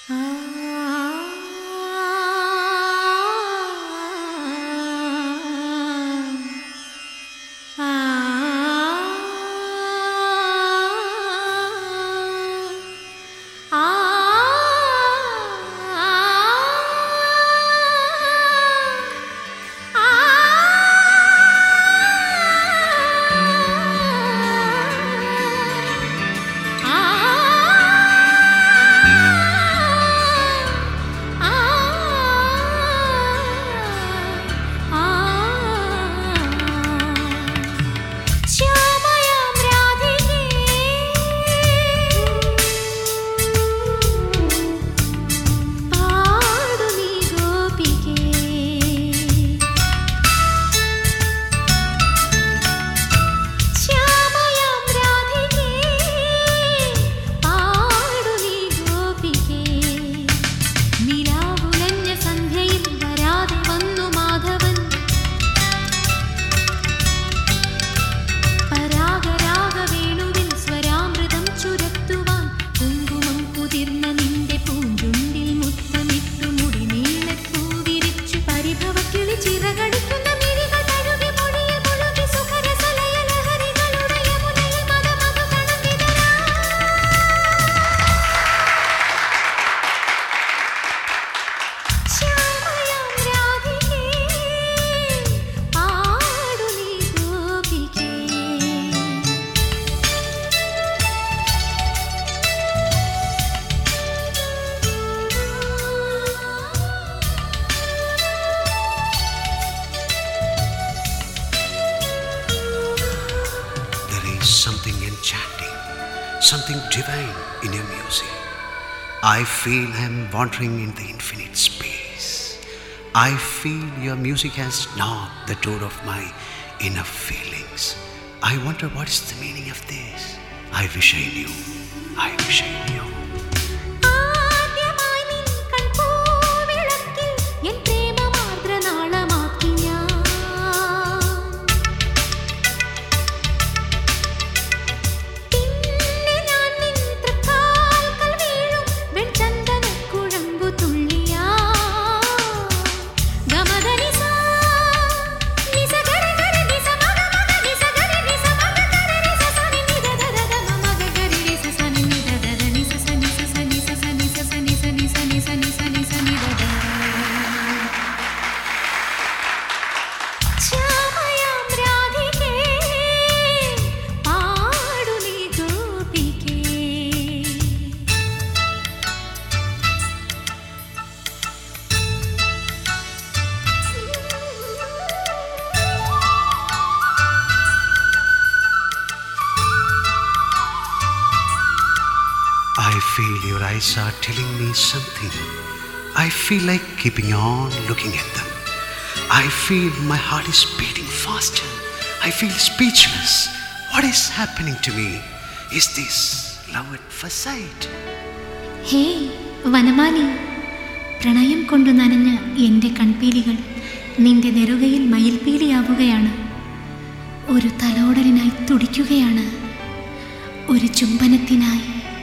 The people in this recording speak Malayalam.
Something enchanting, something divine in your music. I feel I'm wandering in the infinite space. I feel your music has knocked the door of my inner feelings. I wonder what's the meaning of this. I wish I knew. I wish I knew. I feel your eyes are telling me something. I feel like keeping on looking at them. I feel my heart is beating faster. I feel speechless. What is happening to me? Is this love at first sight? Hey, Vanamali, പ്രണയം കൊണ്ടു നനഞ്ഞ എൻ്റെ കൺപീലികൾ നിന്റെ നെറുകയിൽ മയിൽപീലിയാവുകയാണ്. ഒരു തലോടലിനായി തുടിക്കുകയാണ്, ഒരു ചുംബനത്തിനായി